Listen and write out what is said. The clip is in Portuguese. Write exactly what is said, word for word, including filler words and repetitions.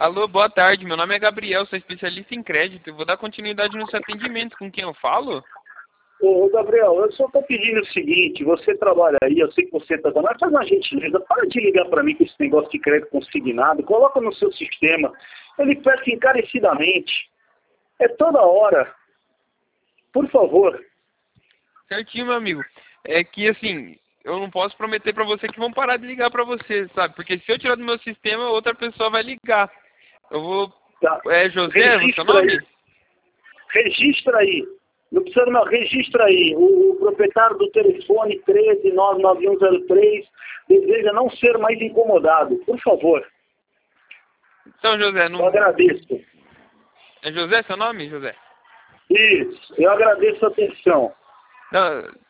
Alô, boa tarde. Meu nome é Gabriel, sou especialista em crédito. Eu vou dar continuidade no seu atendimento. Com quem eu falo? Ô, Gabriel, eu só estou pedindo o seguinte, você trabalha aí, eu sei que você está trabalhando, faz uma gentileza, para de ligar para mim com esse negócio de crédito consignado, coloca no seu sistema, ele peça encarecidamente, é toda hora, por favor. Certinho, meu amigo. É que, assim, eu não posso prometer pra você que vão parar de ligar pra você, sabe? Porque se eu tirar do meu sistema, outra pessoa vai ligar. Eu vou... Tá? É José, o seu Registra nome? aí, registra aí, não precisa não, registra aí, o, o proprietário do telefone treze nove nove um zero três deseja não ser mais incomodado, por favor, Então, José, eu não... agradeço. É José seu nome, José? Isso, eu agradeço a atenção. Não,